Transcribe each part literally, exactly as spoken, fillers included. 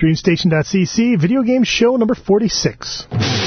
DreamStation dot c c, Video Game Show number forty-six.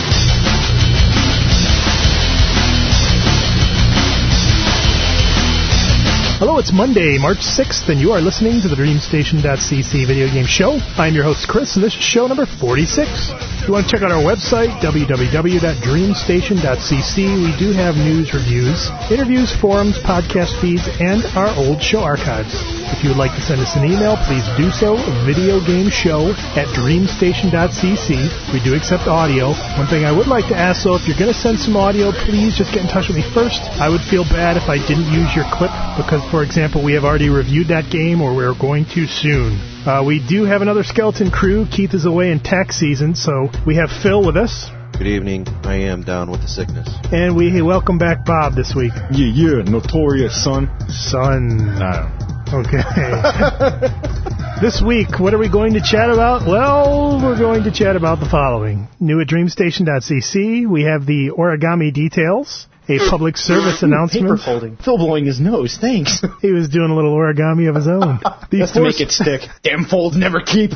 Hello, it's Monday, March sixth, and you are listening to the DreamStation dot c c Video Game Show. I'm your host, Chris, and this is show number forty-six. If you want to check out our website, w w w dot dreamstation dot c c, we do have news, reviews, interviews, forums, podcast feeds, and our old show archives. If you would like to send us an email, please do so, videogameshow at dreamstation dot c c. We do accept audio. One thing I would like to ask, though, if you're going to send some audio, please just get in touch with me first. I would feel bad if I didn't use your clip, because, for example, we have already reviewed that game, or we're going to soon. Uh, we do have another skeleton crew. Keith is away in tax season, so we have Phil with us. Good evening. I am down with the sickness. And we welcome back Bob this week. Yeah, yeah, notorious son. Son. No. Okay. This week, what are we going to chat about? Well, we're going to chat about the following. New at dreamstation dot c c, we have the origami details, a public service announcement. Paper folding. Phil blowing his nose, thanks. He was doing a little origami of his own. The Just to make it stick. Damn folds never keep.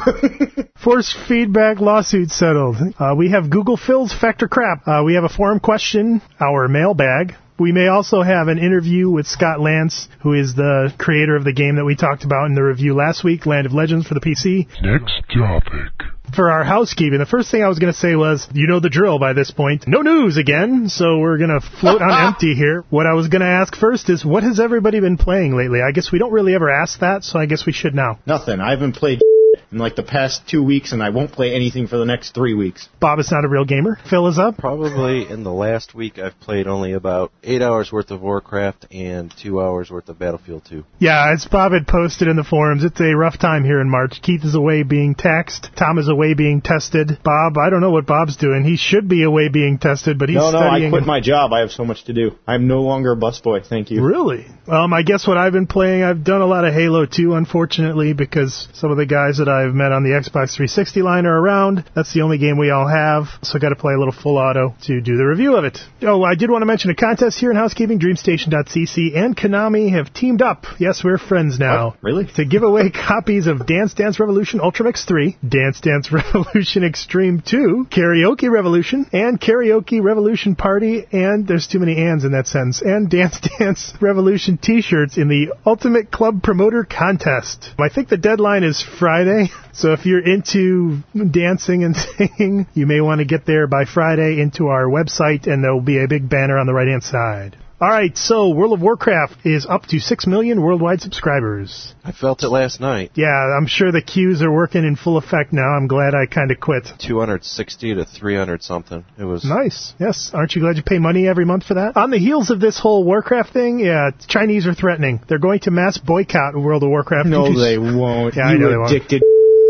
Force feedback lawsuit settled. Uh, we have Google Phil's Factor Crap. Uh, we have a forum question, our mailbag. We may also have an interview with Scott Lance, who is the creator of the game that we talked about in the review last week, Land of Legends for the P C. Next topic. For our housekeeping, the first thing I was going to say was, you know the drill by this point. No news again, so we're going to float on empty here. What I was going to ask first is, what has everybody been playing lately? I guess we don't really ever ask that, so I guess we should now. Nothing. I haven't played in like the past two weeks, and I won't play anything for the next three weeks. Bob is not a real gamer. Phil is up. Probably in the last week I've played only about eight hours worth of Warcraft and two hours worth of Battlefield two. Yeah, as Bob had posted in the forums, it's a rough time here in March. Keith is away being taxed. Tom is away being tested. Bob, I don't know what Bob's doing. He should be away being tested, but he's no, no, studying. I quit my job. I have so much to do. I'm no longer a busboy. Thank you. Really? Um, I guess what I've been playing, I've done a lot of Halo two, unfortunately, because some of the guys that I've met on the Xbox three sixty line are around. That's the only game we all have, so I got to play a little full auto to do the review of it. Oh, I did want to mention a contest here in housekeeping. DreamStation dot c c and Konami have teamed up. Yes, we're friends now. What? Really? To give away copies of Dance Dance Revolution Ultramix three, Dance Dance Revolution Extreme two, Karaoke Revolution, and Karaoke Revolution Party, and there's too many ands in that sentence, and Dance Dance Revolution t-shirts in the Ultimate Club Promoter Contest. I think the deadline is Friday, so if you're into dancing and singing, you may want to get there by Friday into our website, and there will be a big banner on the right-hand side. All right, so World of Warcraft is up to six million worldwide subscribers. I felt it last night. Yeah, I'm sure the queues are working in full effect now. I'm glad I kind of quit. two hundred sixty to three hundred something. It was nice. Yes. Aren't you glad you pay money every month for that? On the heels of this whole Warcraft thing, yeah, Chinese are threatening. They're going to mass boycott World of Warcraft. No, they won't. Yeah, you I know they won't. addicted.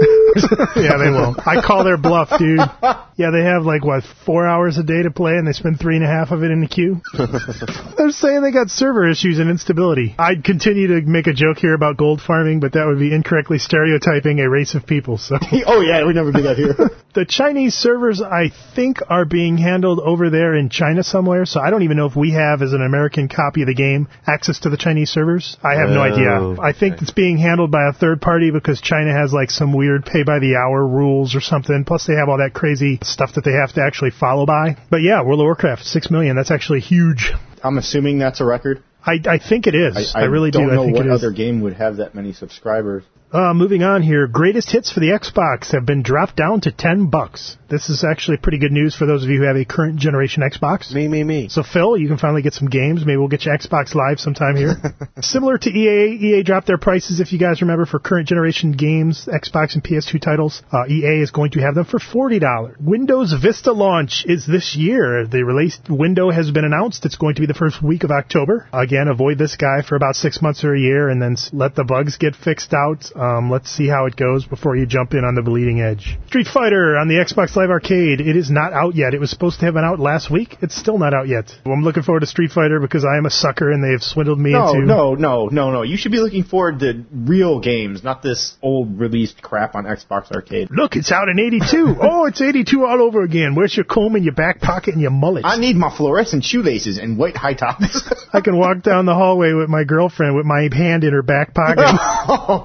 Yeah, they will. I call their bluff, dude. Yeah, they have like, what, four hours a day to play, and they spend three and a half of it in the queue? They're saying they got server issues and instability. I'd continue to make a joke here about gold farming, but that would be incorrectly stereotyping a race of people, so... Oh, yeah, we never do that here. The Chinese servers, I think, are being handled over there in China somewhere, so I don't even know if we have, as an American copy of the game, access to the Chinese servers. I have no Oh, idea. I think okay. it's being handled by a third party because China has, like, some weird pay-by-the-hour rules or something. Plus, they have all that crazy stuff that they have to actually follow by. But yeah, World of Warcraft, six million. That's actually huge. I'm assuming that's a record. I, I think it is. I, I, I really don't do. know I think what it is. other game would have that many subscribers. Uh, moving on here, greatest hits for the Xbox have been dropped down to ten bucks. This is actually pretty good news for those of you who have a current generation Xbox. Me, me, me. So, Phil, you can finally get some games. Maybe we'll get you Xbox Live sometime here. Similar to E A, E A dropped their prices, if you guys remember, for current generation games, Xbox and P S two titles. Uh, E A is going to have them for forty dollars. Windows Vista launch is this year. The release window has been announced. It's going to be the first week of October. Again, avoid this guy for about six months or a year, and then let the bugs get fixed out. Um, let's see how it goes before you jump in on the bleeding edge. Street Fighter on the Xbox Live Arcade. It is not out yet. It was supposed to have been out last week. It's still not out yet. Well, I'm looking forward to Street Fighter because I am a sucker and they have swindled me no, into... No, no, no, no. You should be looking forward to real games, not this old released crap on Xbox Arcade. Look, it's out in eighty-two. Oh, it's eighty-two all over again. Where's your comb and your back pocket and your mullet? I need my fluorescent shoelaces and white high tops. I can walk down the hallway with my girlfriend with my hand in her back pocket. Oh, dude.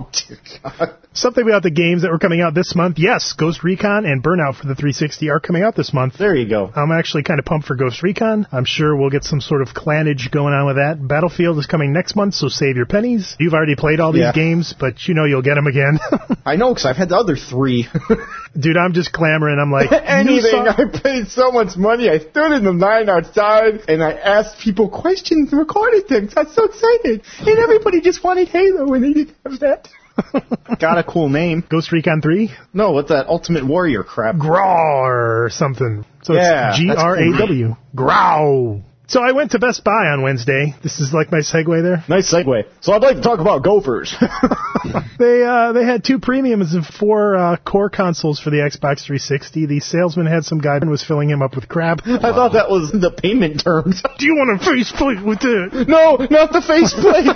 God. Something about the games that were coming out this month. Yes, Ghost Recon and Burnout for the three sixty are coming out this month. There you go. I'm actually kind of pumped for Ghost Recon. I'm sure we'll get some sort of clanage going on with that. Battlefield is coming next month, so save your pennies. You've already played all these Yeah. games, but you know you'll get them again. I know, because I've had the other three. Dude, I'm just clamoring. I'm like, Anything. you saw- I paid so much money. I stood in the line outside, and I asked people questions and recorded things. I was so excited. And everybody just wanted Halo, and they didn't have that. Got a cool name. Ghost Recon three? No, what's that Ultimate Warrior crap? Graw or something. So Yeah, it's G R A W. Graw. So I went to Best Buy on Wednesday. This is like my segue there. Nice segue. So I'd like to talk about Gophers. They uh, they had two premiums and four uh, core consoles for the Xbox three sixty. The salesman had some guy and was filling him up with crap. I thought that was the payment terms. Do you want a faceplate with it? No, not the faceplate.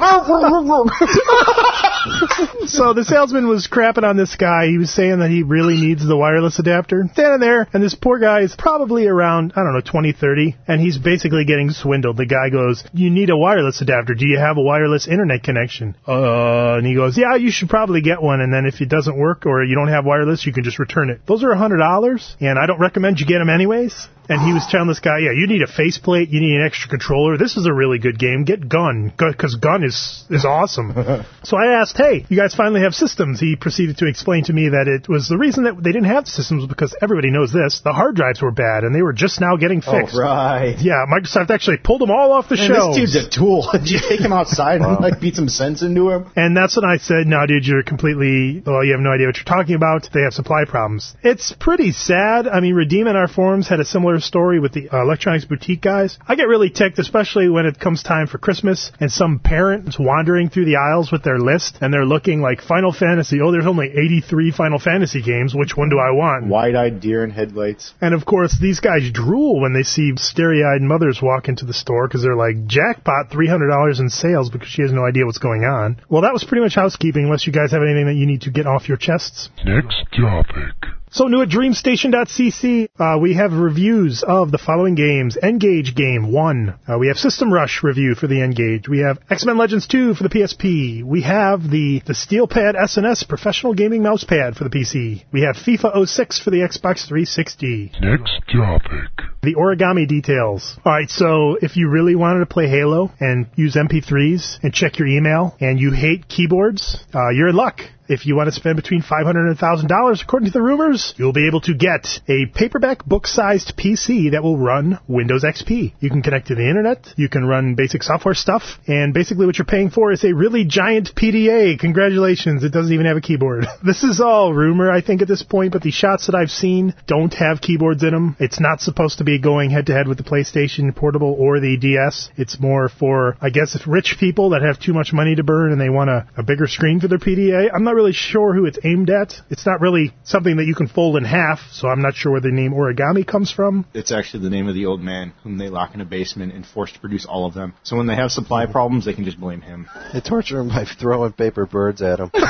So the salesman was crapping on this guy. He was saying that he really needs the wireless adapter. Standing there, and this poor guy is probably around, I don't know, twenty, thirty, and he's basically getting swindled. The guy goes, you need a wireless adapter. Do you have a wireless internet connection? Uh, and he goes, yeah, you should probably get one, and then if it doesn't work or you don't have wireless, you can just return it. Those are one hundred dollars, and I don't recommend you get them anyways. And he was telling this guy, yeah, you need a faceplate, you need an extra controller. This is a really good game. Get Gun, because Gun is is awesome. So I asked, hey, you guys finally have systems. He proceeded to explain to me that it was the reason that they didn't have systems was because everybody knows this. The hard drives were bad, and they were just now getting fixed. Oh, right. Yeah, Microsoft actually pulled them all off the Man, shelves. this dude's a tool. Did you take him outside and like beat some sense into him? And that's when I said, no, dude, you're completely, well, you have no idea what you're talking about. They have supply problems. It's pretty sad. I mean, Redeem in our forums had a similar story with the uh, Electronics Boutique guys. I get really ticked, especially when it comes time for Christmas and some parent is wandering through the aisles with their list and they're looking like Final Fantasy. Oh, there's only eighty-three Final Fantasy games. Which one do I want? Wide-eyed deer in headlights. And of course, these guys drool when they see starry-eyed mothers walk into the store because they're like, jackpot, three hundred dollars in sales because she has no idea what's going on. Well, that was pretty much housekeeping unless you guys have anything that you need to get off your chests. Next topic. So new at DreamStation dot c c, uh, we have reviews of the following games. N-Gage Game one. Uh, we have System Rush review for the N-Gage. We have X-Men Legends two for the P S P. We have the, the SteelPad S N S Professional Gaming Mousepad for the P C. We have FIFA oh six for the Xbox three sixty. Next topic. The origami details. Alright, so if you really wanted to play Halo and use M P threes and check your email and you hate keyboards, uh, you're in luck. If you want to spend between five hundred dollars and one thousand dollars, according to the rumors, you'll be able to get a paperback book-sized P C that will run Windows X P. You can connect to the internet, you can run basic software stuff, and basically what you're paying for is a really giant P D A. Congratulations, it doesn't even have a keyboard. This is all rumor, I think, at this point, but the shots that I've seen don't have keyboards in them. It's not supposed to be going head-to-head with the PlayStation Portable or the D S. It's more for, I guess, if rich people that have too much money to burn and they want a, a bigger screen for their P D A. I'm not really sure who it's aimed at. It's not really something that you can fold in half, so I'm not sure where the name origami comes from. It's actually the name of the old man whom they lock in a basement and force to produce all of them. So when they have supply problems, they can just blame him. They torture him by throwing paper birds at him.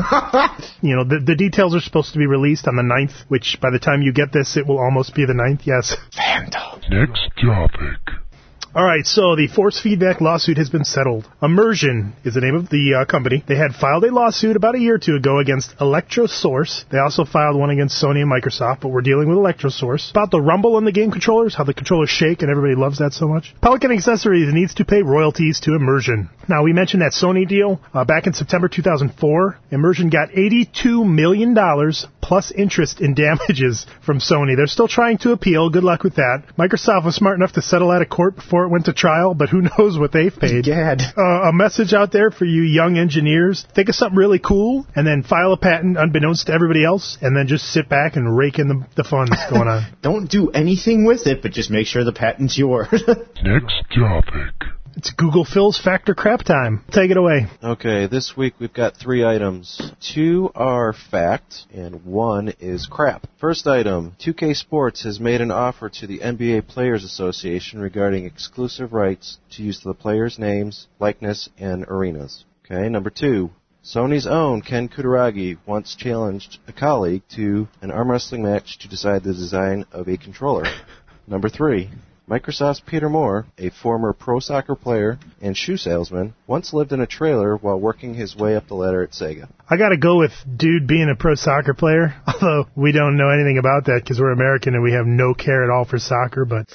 You know, the, the details are supposed to be released on the ninth, which by the time you get this, it will almost be the ninth, yes. Vandal. Next topic. Alright, so the force feedback lawsuit has been settled. Immersion is the name of the uh, company. They had filed a lawsuit about a year or two ago against Electrosource. They also filed one against Sony and Microsoft, but we're dealing with Electrosource. About the rumble in the game controllers, how the controllers shake and everybody loves that so much. Pelican Accessories needs to pay royalties to Immersion. Now, we mentioned that Sony deal uh, back in September two thousand four. Immersion got eighty-two million dollars plus interest in damages from Sony. They're still trying to appeal. Good luck with that. Microsoft was smart enough to settle out of court before it went to trial, but who knows what they've paid. Gad. Uh, a message out there for you young engineers. Think of something really cool, and then file a patent unbeknownst to everybody else, and then just sit back and rake in the, the funds going on. Don't do anything with it, but just make sure the patent's yours. Next topic. It's Google Phil's Factor Crap Time. Take it away. Okay, this week we've got three items. Two are fact, and one is crap. First item, two K Sports has made an offer to the N B A Players Association regarding exclusive rights to use the players' names, likeness, and arenas. Okay, number two, Sony's own Ken Kutaragi once challenged a colleague to an arm wrestling match to decide the design of a controller. Number three, Microsoft's Peter Moore, a former pro soccer player and shoe salesman, once lived in a trailer while working his way up the ladder at Sega. I gotta go with dude being a pro soccer player, although we don't know anything about that because we're American and we have no care at all for soccer, but...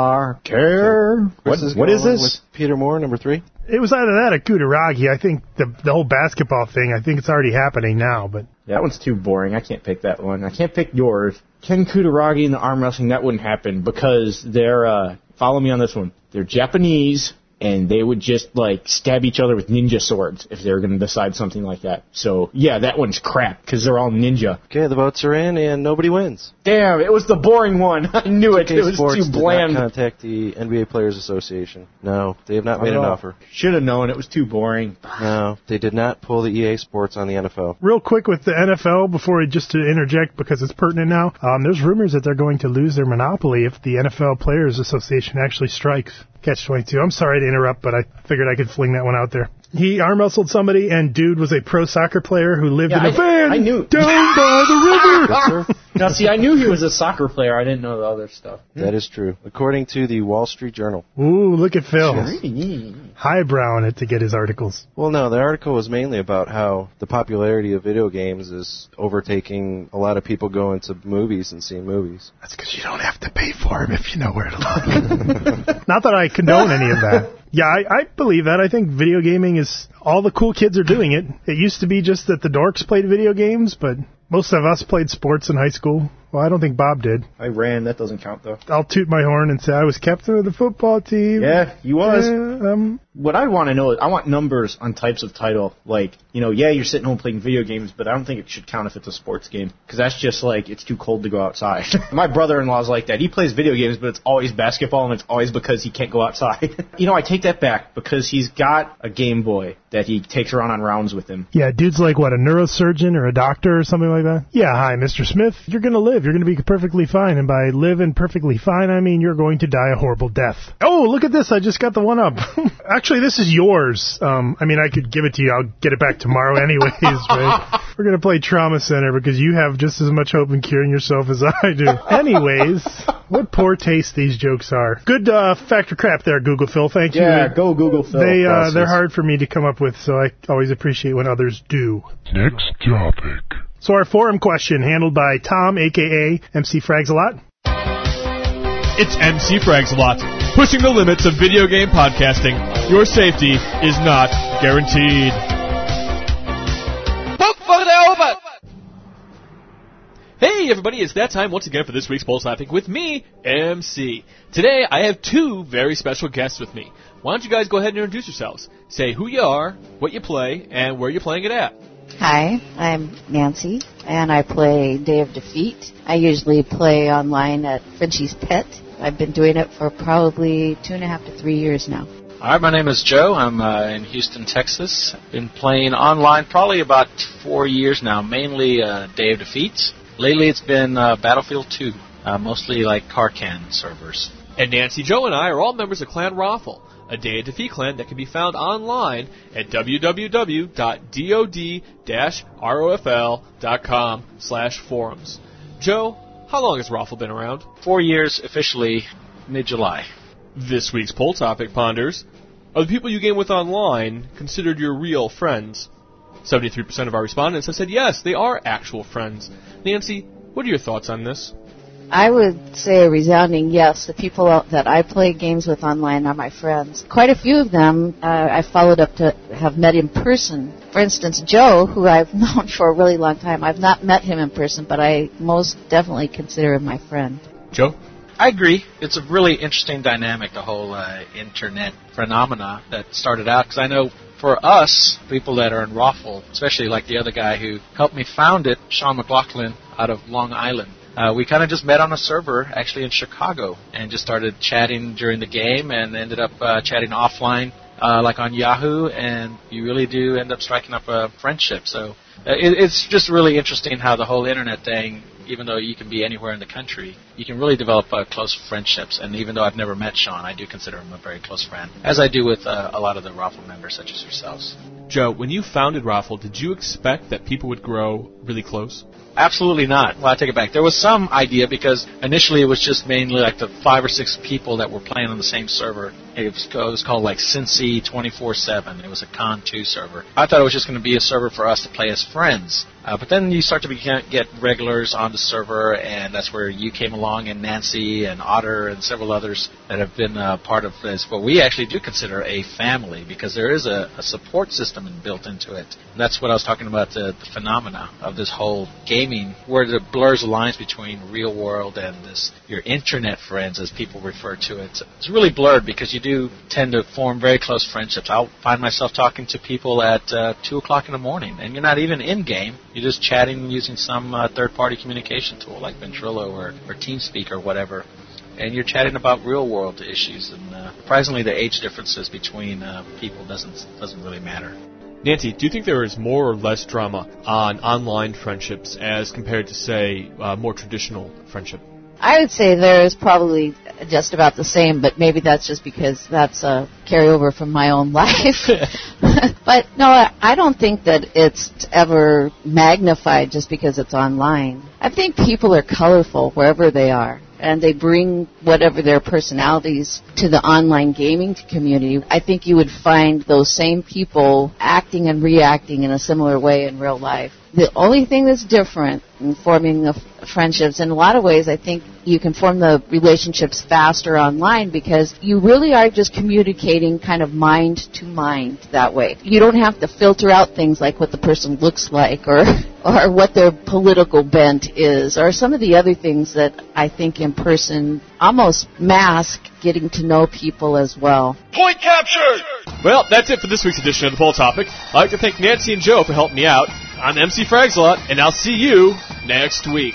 Soccer? What, Chris is what is going this? With Peter Moore, number three? It was either that or Kutaragi. I think the the whole basketball thing, I think it's already happening now, but... Yeah, that one's too boring. I can't pick that one. I can't pick yours. Ken Kutaragi in the arm wrestling, that wouldn't happen because they're, uh, follow me on this one, they're Japanese, and they would just, like, stab each other with ninja swords if they were going to decide something like that. So, yeah, that one's crap because they're all ninja. Okay, the votes are in, and nobody wins. Damn, it was the boring one. I knew it. It was Sports too bland. Did not contact the N B A Players Association. No, they have not made an offer. Should have known. It was too boring. No, they did not pull the E A Sports on the N F L. Real quick with the N F L, before we just to interject because it's pertinent now, um, there's rumors that they're going to lose their monopoly if the N F L Players Association actually strikes. Catch twenty-two. I'm sorry to interrupt, but I figured I could fling that one out there. He arm wrestled somebody, and dude was a pro soccer player who lived Yeah, in a I, van I knew. down by the river. Yes, sir. Now, see, I knew he was a soccer player. I didn't know the other stuff. That is true, according to the Wall Street Journal. Ooh, look at Phil. Yes. Highbrowing it to get his articles. Well, no, the article was mainly about how the popularity of video games is overtaking a lot of people going to movies and seeing movies. That's because you don't have to pay for them if you know where to look. Not that I condone any of that. Yeah, I, I believe that. I think video gaming is, all the cool kids are doing it. It used to be just that the dorks played video games, but most of us played sports in high school. Well, I don't think Bob did. I ran. That doesn't count, though. I'll toot my horn and say I was captain of the football team. Yeah, he was. Yeah, um, What I want to know is, I want numbers on types of title. Like, you know, yeah, you're sitting home playing video games, but I don't think it should count if it's a sports game. Because that's just like, it's too cold to go outside. My brother-in-law's like that. He plays video games, but it's always basketball, and it's always because he can't go outside. You know, I take that back, because he's got a Game Boy that he takes around on rounds with him. yeah, dude's like, what, a neurosurgeon or a doctor or something like that? Yeah, hi, Mister Smith. You're going to live. You're going to be perfectly fine. And by living perfectly fine, I mean you're going to die a horrible death. Oh, look at this. I just got the one up. Actually, this is yours. Um, I mean, I could give it to you. I'll get it back tomorrow anyways, right? We're going to play Trauma Center because you have just as much hope in curing yourself as I do. Anyways, what poor taste these jokes are. Good uh, factor crap there, Google Phil. Thank you. Yeah, go Google Phil. They, uh, they're hard for me to come up with, so I always appreciate when others do. Next topic. So our forum question, handled by Tom, a k a. M C Frags-A-Lot. It's M C Frags-A-Lot, pushing the limits of video game podcasting. Your safety is not guaranteed. Hey everybody, it's that time once again for this week's Poll Topic with me, M C. Today I have two very special guests with me. Why don't you guys go ahead and introduce yourselves. Say who you are, what you play, and where you're playing it at. Hi, I'm Nancy, and I play Day of Defeat. I usually play online at Frenchie's Pet. I've been doing it for probably two and a half to three years now. Hi, my name is Joe. I'm uh, in Houston, Texas. Been playing online probably about four years now, mainly uh, Day of Defeat. Lately it's been uh, Battlefield two, uh, mostly like Carcan servers. And Nancy, Joe, and I are all members of Clan Raffle, a Day of Defeat clan that can be found online at w w w dot dod dash rofl dot com slash forums. Joe, how long has Raffle been around? Four years officially, mid-July. This week's poll topic ponders, are the people you game with online considered your real friends? seventy-three percent of our respondents have said yes, they are actual friends. Nancy, what are your thoughts on this? I would say a resounding yes. The people that I play games with online are my friends. Quite a few of them uh, I followed up to have met in person. For instance, Joe, who I've known for a really long time, I've not met him in person, but I most definitely consider him my friend. Joe? I agree. It's a really interesting dynamic, the whole uh, internet phenomena that started out, because I know for us, people that are in Raffle, especially like the other guy who helped me found it, Sean McLaughlin, out of Long Island, Uh, we kind of just met on a server, actually in Chicago, and just started chatting during the game and ended up uh, chatting offline, uh, like on Yahoo, and you really do end up striking up a friendship. So uh, it, it's just really interesting how the whole internet thing, even though you can be anywhere in the country, you can really develop uh, close friendships. And even though I've never met Sean, I do consider him a very close friend, as I do with uh, a lot of the Raffle members, such as yourselves. Joe, when you founded Raffle, did you expect that people would grow really close? Absolutely not. Well, I take it back. There was some idea because initially it was just mainly like the five or six people that were playing on the same server. It was, it was called like Cincy twenty-four seven. It was a Con two server. I thought it was just going to be a server for us to play as friends. Uh, but then you start to begin, get regulars on the server, and that's where you came along, and Nancy and Otter and several others that have been uh, part of this. But we actually do consider a family because there is a, a support system built into it. And that's what I was talking about, the, the phenomena of this whole gaming, where it blurs the lines between real world and this your internet friends, as people refer to it. It's really blurred because you do tend to form very close friendships. I'll find myself talking to people at uh, two o'clock in the morning, and you're not even in-game. You're just chatting using some uh, third-party communication tool like Ventrilo or, or TeamSpeak or whatever. And you're chatting about real-world issues. And uh, surprisingly, the age differences between uh, people doesn't doesn't really matter. Nancy, do you think there is more or less drama on online friendships as compared to, say, uh, more traditional friendship? I would say there is probably just about the same, but maybe that's just because that's a carryover from my own life. But no, I don't think that it's ever magnified just because it's online. I think people are colorful wherever they are, and they bring whatever their personalities to the online gaming community. I think you would find those same people acting and reacting in a similar way in real life. The only thing that's different in forming the f- friendships, in a lot of ways, I think you can form the relationships faster online because you really are just communicating kind of mind to mind that way. You don't have to filter out things like what the person looks like or or what their political bent is or some of the other things that I think in person almost mask getting to know people as well. Point captured! Well, that's it for this week's edition of The Poll Topic. I'd like to thank Nancy and Joe for helping me out. I'm M C Fragslot, and I'll see you next week.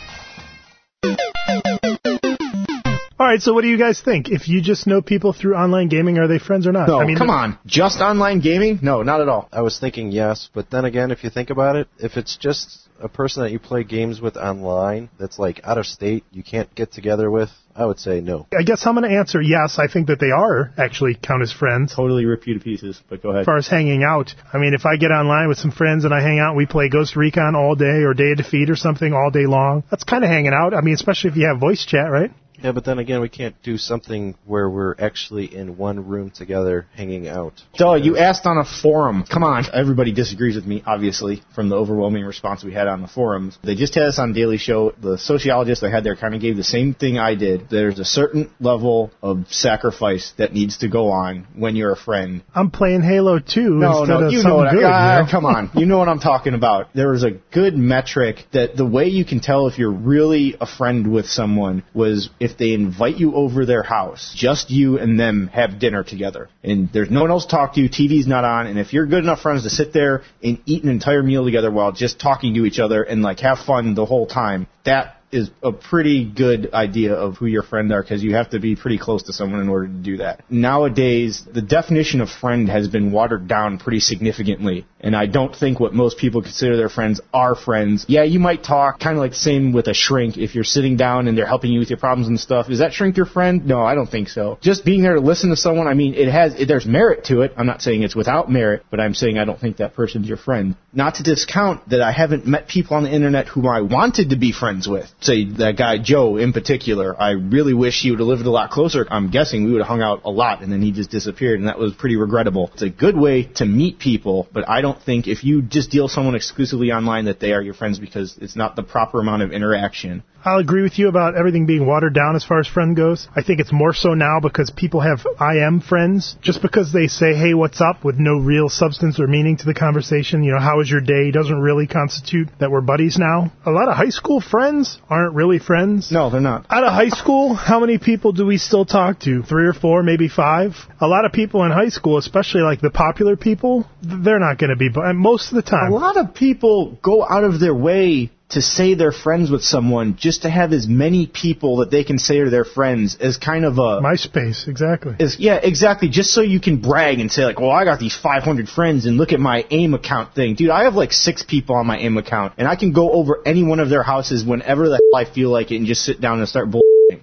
All right, so what do you guys think? If you just know people through online gaming, are they friends or not? No, I mean, come on. Just online gaming? No, not at all. I was thinking yes, but then again, if you think about it, if it's just a person that you play games with online that's like out of state, you can't get together with, I would say no. I guess I'm going to answer yes. I think that they are actually count as friends. Totally rip you to pieces, but go ahead. As far as hanging out, I mean, if I get online with some friends and I hang out and we play Ghost Recon all day or Day of Defeat or something all day long, that's kind of hanging out. I mean, especially if you have voice chat, right? Yeah, but then again, we can't do something where we're actually in one room together hanging out. Duh, you asked on a forum. Come on. Everybody disagrees with me, obviously, from the overwhelming response we had on the forums. They just had us on Daily Show. The sociologist I had there kind of gave the same thing I did. There's a certain level of sacrifice that needs to go on when you're a friend. I'm playing Halo two no, instead no, of you something know what good. I, uh, you know? Come on. You know what I'm talking about. There was a good metric that the way you can tell if you're really a friend with someone was if they invite you over their house, just you and them have dinner together, and there's no one else to talk to, T V's not on, and if you're good enough friends to sit there and eat an entire meal together while just talking to each other and like have fun the whole time, that is a pretty good idea of who your friends are, because you have to be pretty close to someone in order to do that. Nowadays, the definition of friend has been watered down pretty significantly, and I don't think what most people consider their friends are friends. Yeah, you might talk, kind of like the same with a shrink. If you're sitting down and they're helping you with your problems and stuff, is that shrink your friend? No, I don't think so. Just being there to listen to someone, I mean, it has, it, there's merit to it. I'm not saying it's without merit, but I'm saying I don't think that person's your friend. Not to discount that I haven't met people on the internet whom I wanted to be friends with. Say that guy Joe in particular, I really wish he would have lived a lot closer. I'm guessing we would have hung out a lot, and then he just disappeared, and that was pretty regrettable. It's a good way to meet people, but I don't think if you just deal someone exclusively online that they are your friends, because it's not the proper amount of interaction. I'll agree with you about everything being watered down as far as friend goes. I think it's more so now because people have I M friends. Just because they say, hey, what's up, with no real substance or meaning to the conversation, you know, how was your day, doesn't really constitute that we're buddies now. A lot of high school friends aren't really friends. No, they're not. Out of high school, how many people do we still talk to? Three or four, maybe five? A lot of people in high school, especially like the popular people, they're not going to be, but most of the time. A lot of people go out of their way to say they're friends with someone just to have as many people that they can say are their friends as kind of a... MySpace, exactly. As, yeah, exactly. Just so you can brag and say, like, well, I got these five hundred friends and look at my AIM account thing. Dude, I have like six people on my AIM account, and I can go over any one of their houses whenever the hell I feel like it and just sit down and start bullshitting.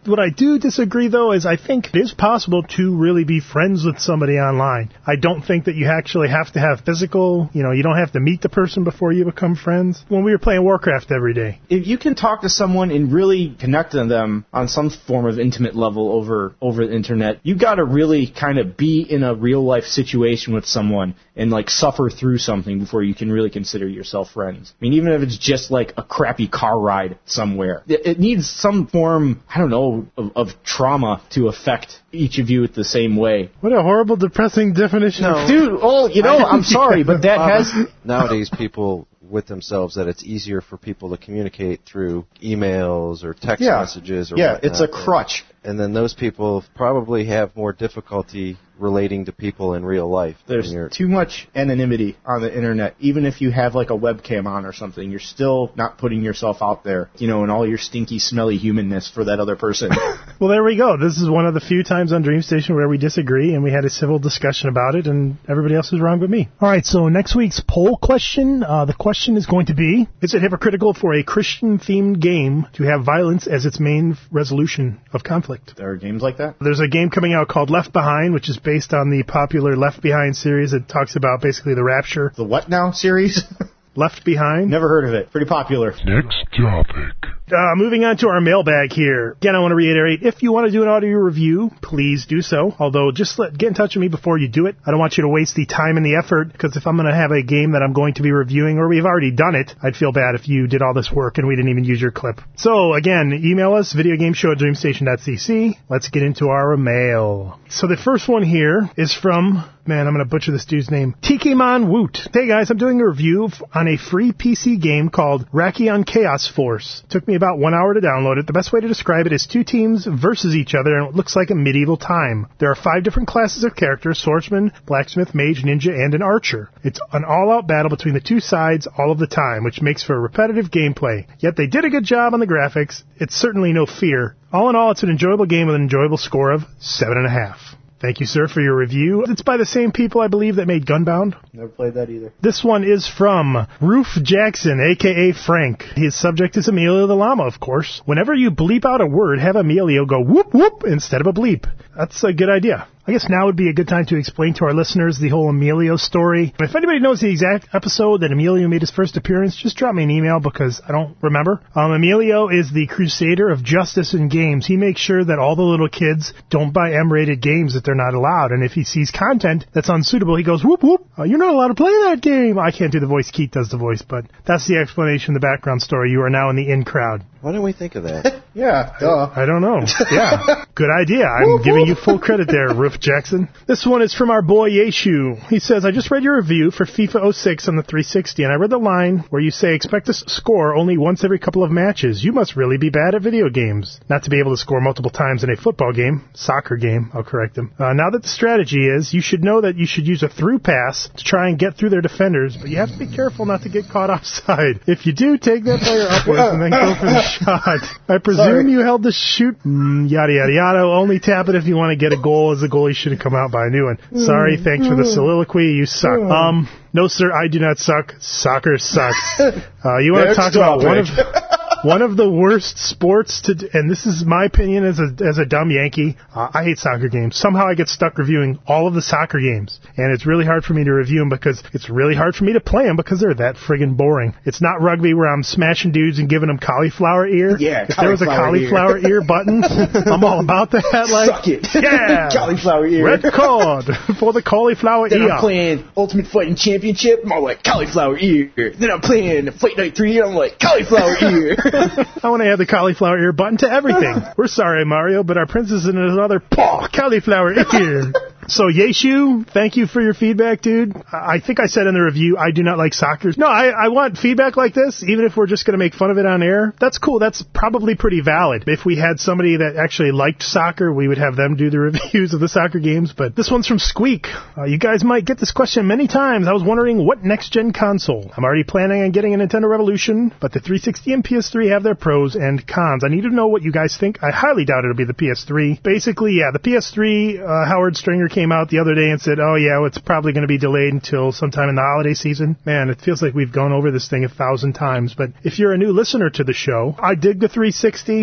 What I do disagree, though, is I think it is possible to really be friends with somebody online. I don't think that you actually have to have physical, you know, you don't have to meet the person before you become friends. When we were playing Warcraft every day. If you can talk to someone and really connect to them on some form of intimate level over over the internet, you got to really kind of be in a real-life situation with someone and, like, suffer through something before you can really consider yourself friends. I mean, even if it's just, like, a crappy car ride somewhere. It, it needs some form, I don't know, of, of trauma to affect each of you the same way. What a horrible, depressing definition. No. Dude, oh, you know, I'm sorry, but that has... Nowadays, people with themselves that it's easier for people to communicate through emails or text yeah. messages or Yeah, whatnot. it's a crutch. And then those people probably have more difficulty relating to people in real life. There's too much anonymity on the internet. Even if you have like a webcam on or something, you're still not putting yourself out there, you know, in all your stinky, smelly humanness for that other person. Well, there we go. This is one of the few times on Dream Station where we disagree, and we had a civil discussion about it, and everybody else is wrong but me. All right, so next week's poll question, uh, the question is going to be, is it hypocritical for a Christian-themed game to have violence as its main resolution of conflict? There are games like that? There's a game coming out called Left Behind, which is based on the popular Left Behind series. It talks about basically the rapture. The what now series? Left Behind. Never heard of it. Pretty popular. Next topic. Uh, moving on to our mailbag here. Again, I want to reiterate, if you want to do an audio review, please do so. Although, just let, get in touch with me before you do it. I don't want you to waste the time and the effort, because if I'm going to have a game that I'm going to be reviewing, or we've already done it, I'd feel bad if you did all this work and we didn't even use your clip. So, again, email us, videogameshow at dreamstation dot c c. Let's get into our mail. So the first one here is from... Man, I'm going to butcher this dude's name. Tikimon Woot. Hey guys, I'm doing a review on a free P C game called Rakion Chaos Force. Took me about one hour to download it. The best way to describe it is two teams versus each other, and it looks like a medieval time. There are five different classes of characters: swordsman, blacksmith, mage, ninja, and an archer. It's an all-out battle between the two sides all of the time, which makes for repetitive gameplay. Yet they did a good job on the graphics. It's certainly no fear. All in all, it's an enjoyable game with an enjoyable score of seven and a half. Thank you, sir, for your review. It's by the same people, I believe, that made Gunbound. Never played that either. This one is from Roof Jackson, a k a. Frank. His subject is Emilio the Llama, of course. Whenever you bleep out a word, have Emilio go whoop whoop instead of a bleep. That's a good idea. I guess now would be a good time to explain to our listeners the whole Emilio story. If anybody knows the exact episode that Emilio made his first appearance, just drop me an email because I don't remember. Um, Emilio is the crusader of justice in games. He makes sure that all the little kids don't buy M-rated games that they're not allowed. And if he sees content that's unsuitable, he goes, whoop, whoop, oh, you're not allowed to play that game. I can't do the voice. Keith does the voice, but that's the explanation, the background story. You are now in the in crowd. Why didn't we think of that? Yeah, duh. I don't know. Yeah, good idea. I'm giving you full credit there, Roof Jackson. This one is from our boy Yeshu. He says, I just read your review for FIFA oh six on the three sixty, and I read the line where you say expect to score only once every couple of matches. You must really be bad at video games. Not to be able to score multiple times in a football game, soccer game, I'll correct him. Uh, now that the strategy is, you should know that you should use a through pass to try and get through their defenders, but you have to be careful not to get caught offside. If you do, take that player upwards and then go for the shot. I presume Sorry. you held the shoot, mm, yada, yada, yada. Only tap it if you want to get a goal, as the goalie should have come out by a new one. Sorry, thanks for the soliloquy. You suck. Um, no, sir, I do not suck. Soccer sucks. Uh, you want to talk about one of... One of the worst sports to, do, and this is my opinion as a as a dumb Yankee. Uh, I hate soccer games. Somehow I get stuck reviewing all of the soccer games, and it's really hard for me to review them because it's really hard for me to play them because they're that friggin' boring. It's not rugby where I'm smashing dudes and giving them cauliflower ear. Yeah, if there was a cauliflower ear, ear button, I'm all about that. Like, suck it. Yeah, cauliflower ear. Red card for the cauliflower then ear. I'm playing Ultimate Fighting Championship. I'm like cauliflower ear. Then I'm playing Fight Night three. I'm like cauliflower ear. I want to add the cauliflower ear button to everything. We're sorry, Mario, but our princess is another paw cauliflower ear. So, Yeshu, thank you for your feedback, dude. I think I said in the review, I do not like soccer. No, I, I want feedback like this, even if we're just going to make fun of it on air. That's cool. That's probably pretty valid. If we had somebody that actually liked soccer, we would have them do the reviews of the soccer games. But this one's from Squeak. Uh, you guys might get this question many times. I was wondering, what next-gen console? I'm already planning on getting a Nintendo Revolution, but the three sixty and P S three have their pros and cons. I need to know what you guys think. I highly doubt it'll be the P S three. Basically, yeah, the P S three, uh, Howard Stringer came out the other day and said, oh yeah, well, it's probably going to be delayed until sometime in the holiday season. Man, it feels like we've gone over this thing a thousand times. But if you're a new listener to the show, I dig the three sixty, but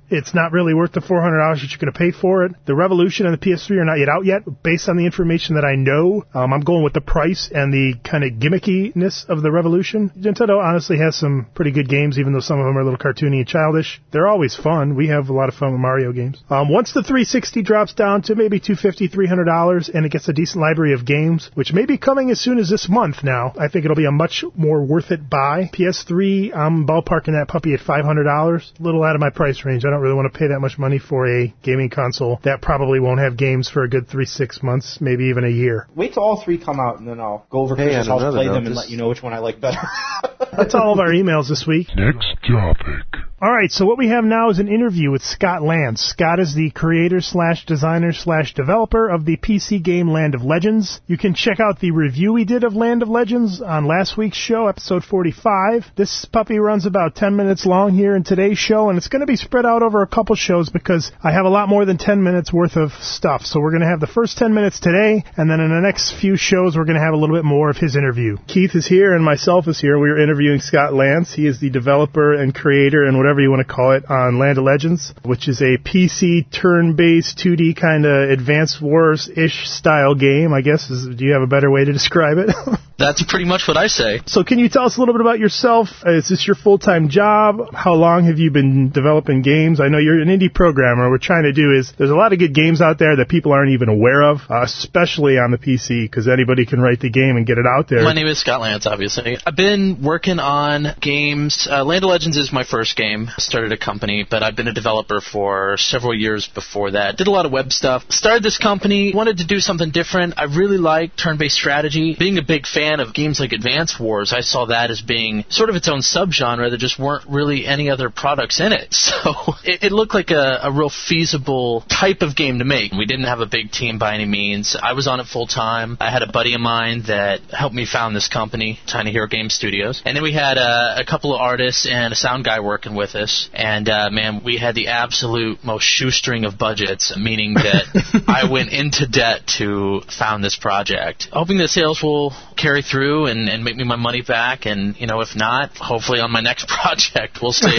It's not really worth the four hundred dollars that you're going to pay for it. The Revolution and the P S three are not yet out yet. Based on the information that I know, um, I'm going with the price and the kind of gimmickiness of the Revolution. Nintendo honestly has some pretty good games, even though some of them are a little cartoony and childish. They're always fun. We have a lot of fun with Mario games. Um, once the three sixty drops down to maybe two hundred fifty dollars, three hundred dollars, and it gets a decent library of games, which may be coming as soon as this month now, I think it'll be a much more worth it buy. P S three, I'm ballparking that puppy at five hundred dollars. A little out of my price range. I don't really want to pay that much money for a gaming console that probably won't have games for a good three, six months, maybe even a year. Wait till all three come out, and then I'll go over Hey, Chris's on house, play another them, note, and this- let you know which one I like better. That's all of our emails this week. Next topic. All right, so what we have now is an interview with Scott Lance. Scott is the creator slash designer slash developer of the P C game Land of Legends. You can check out the review we did of Land of Legends on last week's show, episode forty-five. This puppy runs about ten minutes long here in today's show, and it's going to be spread out over a couple shows because I have a lot more than ten minutes worth of stuff. So we're going to have the first ten minutes today, and then in the next few shows we're going to have a little bit more of his interview. Keith is here, and myself is here. We are interviewing Scott Lance. He is the developer and creator and whatever you want to call it on Land of Legends, which is a P C turn-based two D kind of Advance Wars-ish style game, I guess. Is, do you have a better way to describe it? That's pretty much what I say. So can you tell us a little bit about yourself? Uh, Is this your full-time job? How long have you been developing games? I know you're an indie programmer. What we're trying to do is there's a lot of good games out there that people aren't even aware of, uh, especially on the P C, because anybody can write the game and get it out there. My name is Scott Lance, obviously. I've been working on games. Uh, Land of Legends is my first game. I started a company, but I've been a developer for several years before that. Did a lot of web stuff. Started this company, wanted to do something different. I really like turn-based strategy. Being a big fan of games like Advance Wars, I saw that as being sort of its own subgenre. There just weren't really any other products in it. So it, it looked like a, a real feasible type of game to make. We didn't have a big team by any means. I was on it full-time. I had a buddy of mine that helped me found this company, Tiny Hero Game Studios. And then we had uh, a couple of artists and a sound guy working with us. And, uh, man, we had the absolute most shoestring of budgets, meaning that I went into debt to found this project. Hoping that sales will carry through and, and make me my money back. And, you know, if not, hopefully on my next project we'll see.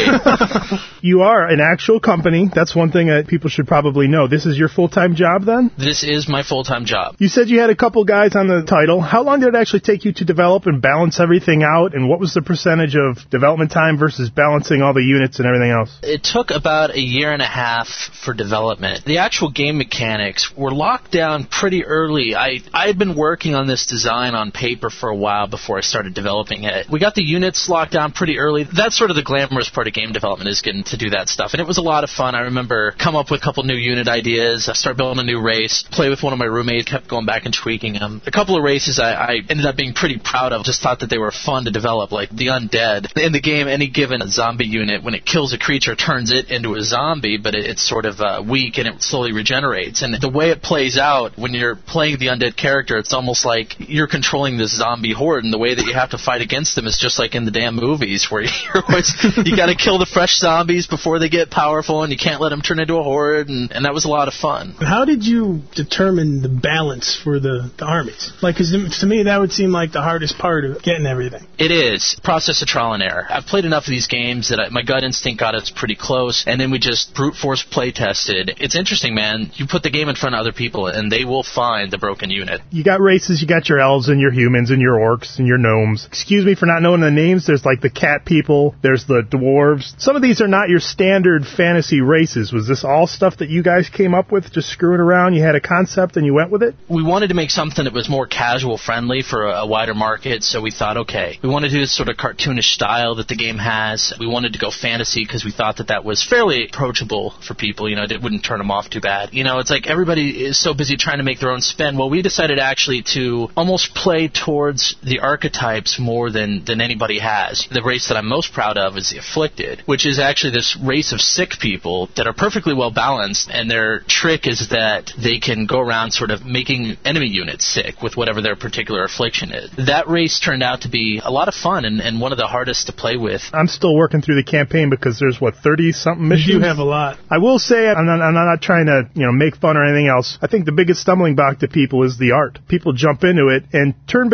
You are an actual company. That's one thing that people should probably know. This is your full-time job, then? This is my full-time job. You said you had a couple guys on the title. How long did it actually take you to develop and balance everything out? And what was the percentage of development time versus balancing all the units and everything else? It took about a year and a half for development. The actual game mechanics were locked down pretty early. I, I had been working on this design on paper for a while before I started developing it. We got the units locked down pretty early. That's sort of the glamorous part of game development, is getting to do that stuff. And it was a lot of fun. I remember come up with a couple new unit ideas, I started building a new race, play with one of my roommates, kept going back and tweaking them. A couple of races I, I ended up being pretty proud of, just thought that they were fun to develop, like the undead. In the game, any given zombie unit, when it kills a creature, turns it into a zombie, but it, it's sort of uh, weak and it slowly regenerates. And the way it plays out when you're playing the undead character, it's almost like you're controlling this zombie horde, and the way that you have to fight against them is just like in the damn movies, where you're always, you got to kill the fresh zombies before they get powerful, and you can't let them turn into a horde, and, and that was a lot of fun. How did you determine the balance for the, the armies? Like, because to me, that would seem like the hardest part of getting everything. It is. Process of trial and error. I've played enough of these games that I, my gut instinct got us pretty close, and then we just brute force play tested. It's interesting, man. You put the game in front of other people, and they will find the broken unit. You got races, you got your elves and your humans and your orcs and your gnomes. Excuse me for not knowing the names. There's like the cat people, there's the dwarves. Some of these are not your standard fantasy races. Was this all stuff that you guys came up with, just screwing around? You had a concept and you went with it? We wanted to make something that was more casual friendly for a, a wider market, so we thought, okay, we want to do this sort of cartoonish style that the game has. We wanted to go fantasy because we thought that that was fairly approachable for people. You know, it wouldn't turn them off too bad. You know, it's like everybody is so busy trying to make their own spin. Well, we decided actually to almost play towards the archetypes more than, than anybody has. The race that I'm most proud of is the Afflicted, which is actually this race of sick people that are perfectly well balanced, and their trick is that they can go around sort of making enemy units sick with whatever their particular affliction is. That race turned out to be a lot of fun and, and one of the hardest to play with. I'm still working through the campaign because there's, what, thirty-something missions? You have a lot. I will say, I'm not, I'm not trying to, you know, make fun or anything else. I think the biggest stumbling block to people is the art. People jump into it, and turn-based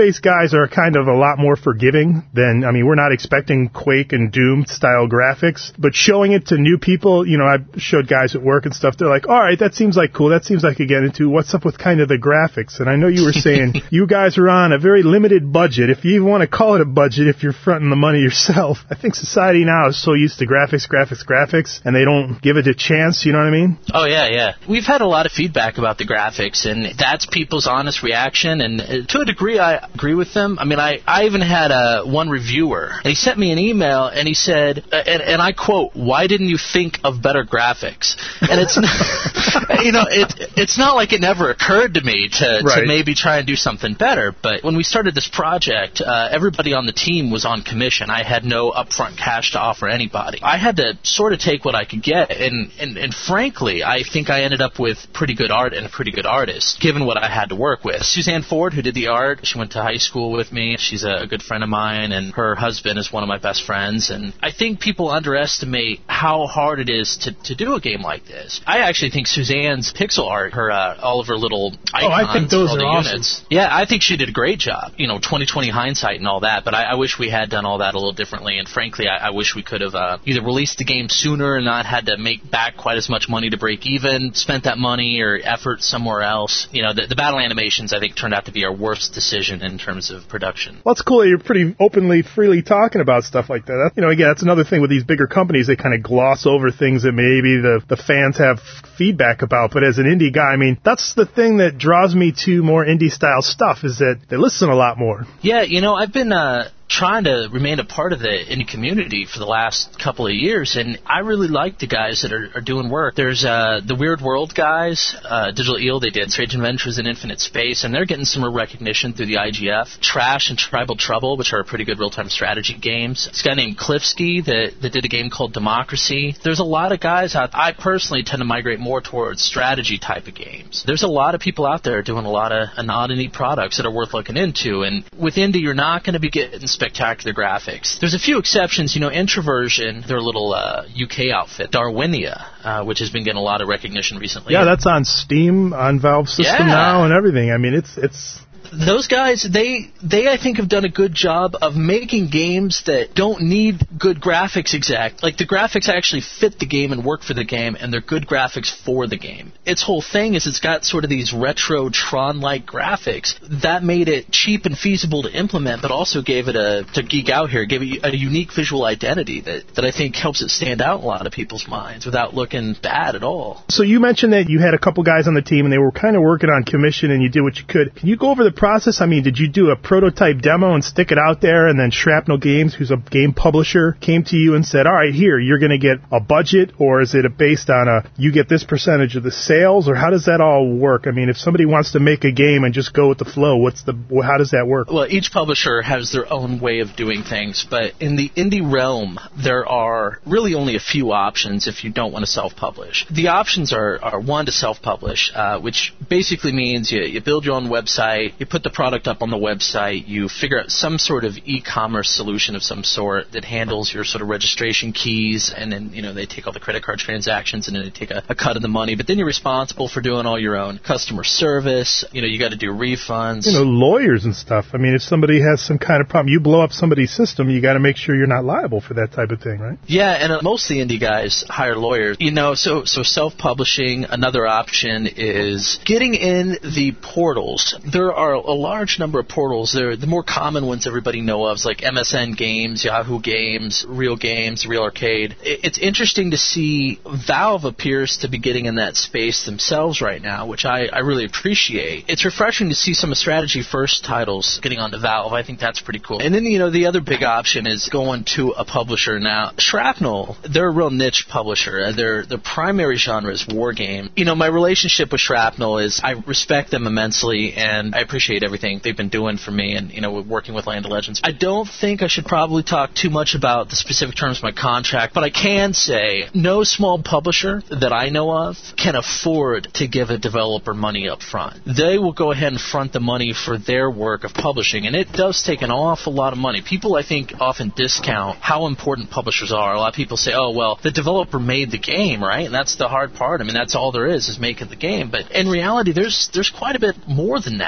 home-based guys are kind of a lot more forgiving than, I mean, we're not expecting Quake and Doom style graphics, but showing it to new people, you know, I showed guys at work and stuff, they're like, all right, that seems like cool. That seems like, again, into what's up with kind of the graphics. And I know you were saying you guys are on a very limited budget. If you even want to call it a budget, if you're fronting the money yourself. I think society now is so used to graphics, graphics, graphics, and they don't give it a chance, you know what I mean? Oh, yeah, yeah. We've had a lot of feedback about the graphics, and that's people's honest reaction, and uh, to a degree, I agree with them. I mean, I, I even had uh, one reviewer, and he sent me an email, and he said, uh, and, and I quote, "Why didn't you think of better graphics?" And it's not, you know, it, it's not like it never occurred to me to, right. to maybe try and do something better, but when we started this project, uh, everybody on the team was on commission. I had no upfront cash to offer anybody. I had to sort of take what I could get, and, and, and frankly, I think I ended up with pretty good art and a pretty good artist, given what I had to work with. Suzanne Ford, who did the art, she went to high school with me. She's a, a good friend of mine, and her husband is one of my best friends, and I think people underestimate how hard it is to, to do a game like this. I actually think Suzanne's pixel art, her uh, all of her little icons, oh, I think those all are the awesome. units. Yeah, I think she did a great job. You know, twenty twenty hindsight and all that, but I, I wish we had done all that a little differently, and frankly, I, I wish we could have uh, either released the game sooner and not had to make back quite as much money to break even, spent that money or effort somewhere else. You know, the, the battle animations, I think, turned out to be our worst decision in terms of production. Well, it's cool that you're pretty openly, freely talking about stuff like that. You know, again, that's another thing with these bigger companies. They kind of gloss over things that maybe the, the fans have feedback about. But as an indie guy, I mean, that's the thing that draws me to more indie-style stuff, is that they listen a lot more. Yeah, you know, I've been uh, trying to remain a part of the indie community for the last couple of years, and I really like the guys that are, are doing work. There's uh, the Weird World guys, uh, Digital Eel, they did Strange Adventures in Infinite Space, and they're getting some recognition through the I G F. Trash and Tribal Trouble, which are pretty good real-time strategy games. This guy named Klifsky that, that did a game called Democracy. There's a lot of guys out. I personally tend to migrate more towards strategy type of games. There's a lot of people out there doing a lot of odd and neat products that are worth looking into, and with indie, you're not going to be getting spectacular graphics. There's a few exceptions. You know, Introversion, their little uh, U K outfit, Darwinia, uh, which has been getting a lot of recognition recently. Yeah, that's on Steam, on Valve System yeah. now, and everything. I mean, it's it's. Those guys, they, they, I think, have done a good job of making games that don't need good graphics exact. Like, the graphics actually fit the game and work for the game, and they're good graphics for the game. Its whole thing is it's got sort of these retro Tron-like graphics. That made it cheap and feasible to implement, but also gave it a, to geek out here, gave it a unique visual identity that, that I think helps it stand out in a lot of people's minds without looking bad at all. So you mentioned that you had a couple guys on the team, and they were kind of working on commission, and you did what you could. Can you go over the process? I mean, did you do a prototype demo and stick it out there, and then Shrapnel Games, who's a game publisher, came to you and said, all right, here, you're going to get a budget, or is it based on a, you get this percentage of the sales, or how does that all work? I mean, if somebody wants to make a game and just go with the flow, what's the, how does that work? Well, each publisher has their own way of doing things, but in the indie realm, there are really only a few options if you don't want to self-publish. The options are, are one, to self-publish, uh, which basically means you, you build your own website, you put the product up on the website, you figure out some sort of e-commerce solution of some sort that handles your sort of registration keys, and then, you know, they take all the credit card transactions, and then they take a, a cut of the money, but then you're responsible for doing all your own customer service. You know, you got to do refunds. You know, lawyers and stuff. I mean, if somebody has some kind of problem, you blow up somebody's system, you got to make sure you're not liable for that type of thing, right? Yeah, and uh, most of the indie guys hire lawyers. You know, so, so self-publishing, another option is getting in the portals. There are a large number of portals. They're the more common ones everybody know of, like M S N Games, Yahoo Games, Real Games, Real Arcade. It's interesting to see Valve appears to be getting in that space themselves right now, which I, I really appreciate. It's refreshing to see some strategy first titles getting onto Valve. I think that's pretty cool. And then, you know, the other big option is going to a publisher now. Shrapnel, they're a real niche publisher. Their their primary genre is war game. You know, my relationship with Shrapnel is I respect them immensely, and I appreciate everything they've been doing for me, and, you know, working with Land of Legends. I don't think I should probably talk too much about the specific terms of my contract, but I can say no small publisher that I know of can afford to give a developer money up front. They will go ahead and front the money for their work of publishing, and it does take an awful lot of money. People, I think, often discount how important publishers are. A lot of people say, oh, well, the developer made the game, right? And that's the hard part. I mean, that's all there is, is making the game. But in reality, there's there's quite a bit more than that. You've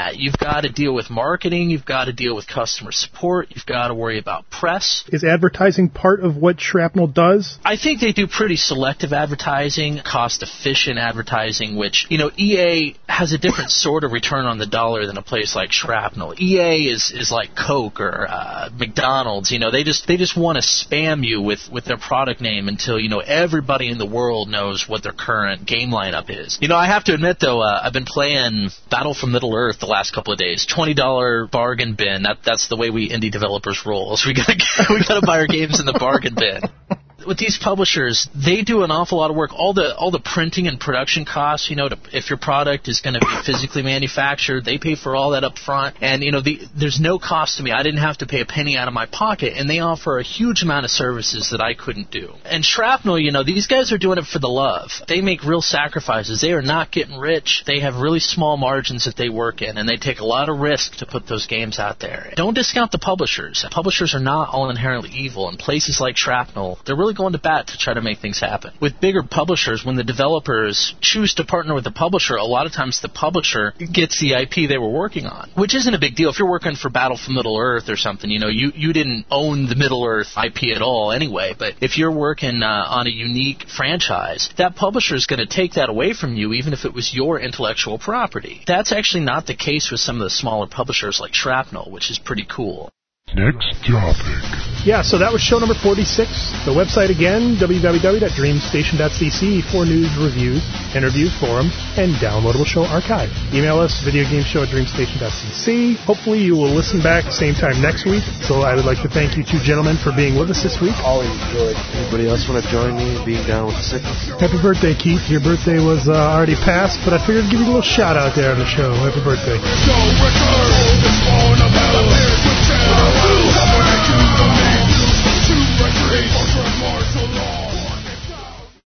got to deal with marketing, you've got to deal with customer support, you've got to worry about press. Is advertising part of what Shrapnel does? I think they do pretty selective advertising, cost-efficient advertising, which, you know, E A has a different sort of return on the dollar than a place like Shrapnel. E A is, is like Coke or uh, McDonald's. You know, they just they just want to spam you with, with their product name until, you know, everybody in the world knows what their current game lineup is. You know, I have to admit, though, uh, I've been playing Battle for Middle-earth the last couple of days. twenty dollars bargain bin. That That's the way we indie developers roll. So we got we got to buy our games in the bargain bin. With these publishers, they do an awful lot of work. All the all the printing and production costs, you know, to, if your product is going to be physically manufactured, they pay for all that up front. And, you know, the, there's no cost to me. I didn't have to pay a penny out of my pocket, and they offer a huge amount of services that I couldn't do. And Shrapnel, you know, these guys are doing it for the love. They make real sacrifices. They are not getting rich. They have really small margins that they work in, and they take a lot of risk to put those games out there. Don't discount the publishers. Publishers are not all inherently evil, and places like Shrapnel, they're really going to bat to try to make things happen. With bigger publishers, when the developers choose to partner with the publisher, a lot of times the publisher gets the I P they were working on, which isn't a big deal. If you're working for Battle for Middle-earth or something, you know, you, you didn't own the Middle-earth I P at all anyway, but if you're working uh, on a unique franchise, that publisher is going to take that away from you even if it was your intellectual property. That's actually not the case with some of the smaller publishers like Shrapnel, which is pretty cool. Next topic. Yeah, so that was show number forty-six. The website again, w w w dot dream station dot c c for news, reviews, interviews, forums, and downloadable show archive. Email us, videogameshow at dream station dot c c. Hopefully you will listen back same time next week. So I would like to thank you two gentlemen for being with us this week. Always good. Anybody else want to join me in being down with the sickness? Happy birthday, Keith. Your birthday was uh, already passed, but I figured I'd give you a little shout out there on the show. Happy birthday.